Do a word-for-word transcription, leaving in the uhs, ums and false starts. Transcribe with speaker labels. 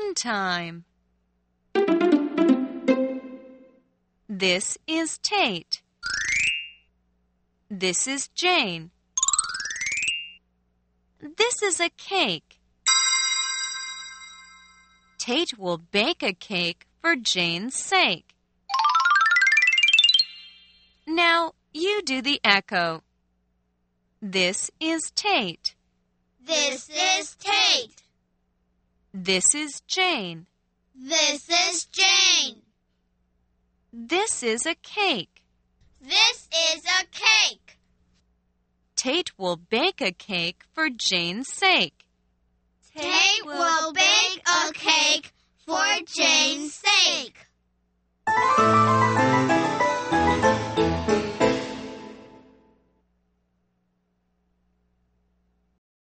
Speaker 1: fun time. This is Tate. This is Jane. This is a cake. Tate will bake a cake for Jane's sake. Now you do the echo. This is Tate.
Speaker 2: This is Tate.
Speaker 1: This is Jane.
Speaker 2: This is Jane.
Speaker 1: This is a cake.
Speaker 2: This is a cake.
Speaker 1: Tate will bake a cake for Jane's sake.
Speaker 2: Tate will bake a cake for Jane's sake.